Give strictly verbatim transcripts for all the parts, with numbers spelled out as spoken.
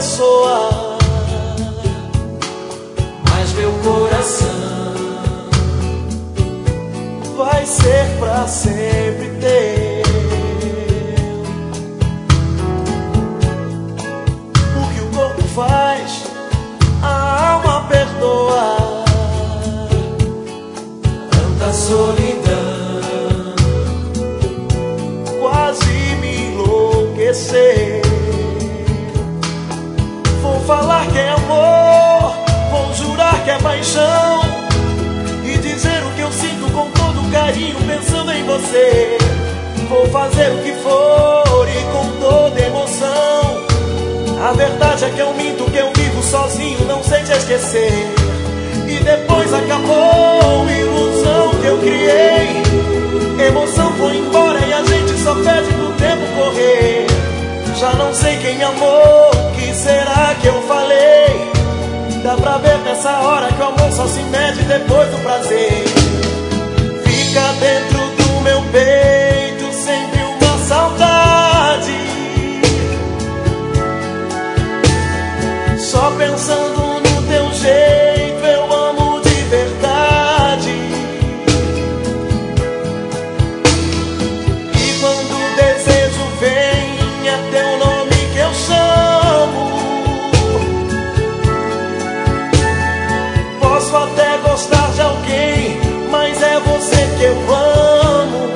pessoa, mas meu coração vai ser pra sempre teu. O que o corpo faz, a alma perdoa. Tanta solidão quase me enlouqueceu. Vou falar que é amor, vou jurar que é paixão, e dizer o que eu sinto com todo carinho pensando em você. Vou fazer o que for e com toda emoção. A verdade é que eu minto, que eu vivo sozinho, não sei te esquecer. E depois acabou a ilusão que eu criei. Emoção foi embora e a gente só pede pro tempo correr. Já não sei quem me amou, o que será que eu falei? Dá pra ver nessa hora que o amor só se mede depois do prazer. Fica dentro do meu peito sempre uma saudade, só pensando no teu jeito eu amo de verdade. E quando o desejo vem é teu nome que eu chamo. Posso até gostar de alguém, mas é você que eu amo.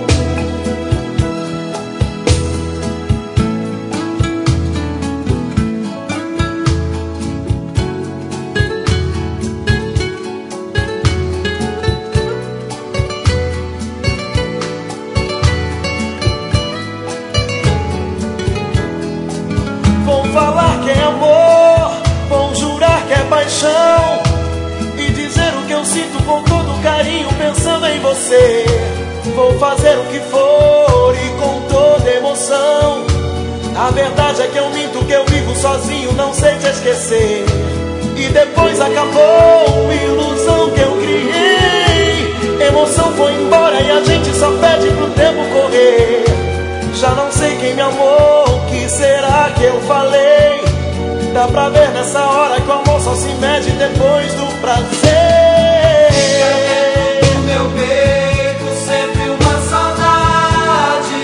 Vou falar que é amor, vou jurar que é paixão, e dizer o que eu sinto com todo carinho pensando em você. Vou fazer o que for e com toda emoção. A verdade é que eu minto, que eu vivo sozinho, não sei te esquecer. E depois acabou a ilusão que eu criei. Emoção foi embora e a gente só pede pro tempo correr. Já não sei quem me amou, o que será que eu falei? Dá pra ver nessa hora que o amor só se mede depois do prazer. Fica dentro do meu peito sempre uma saudade,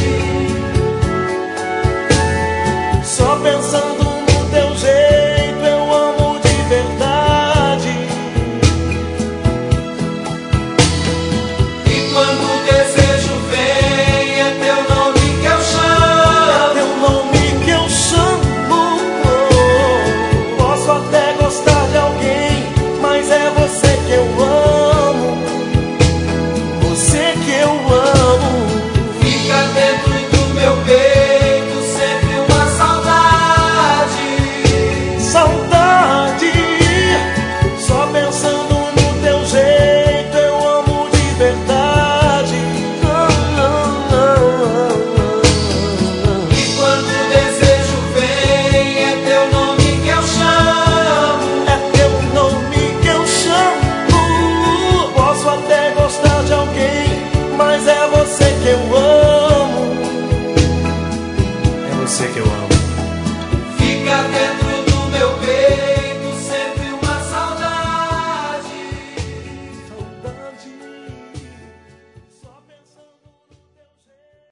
só pensando no teu jeito eu amo de verdade. e quando o desejo vem é teu nome que eu chamo. É teu nome que eu chamo. Posso até gostar de alguém, mas é você que eu amo. Você que eu amo. Fica dentro do meu peito sempre uma saudade, Saudade, só pensando no teu jeito eu amo de verdade. e quando o desejo vem é teu nome que eu chamo. É teu nome que eu chamo. Posso até gostar de alguém, mas é você que eu amo. É você que eu amo. Fica dentro do meu peito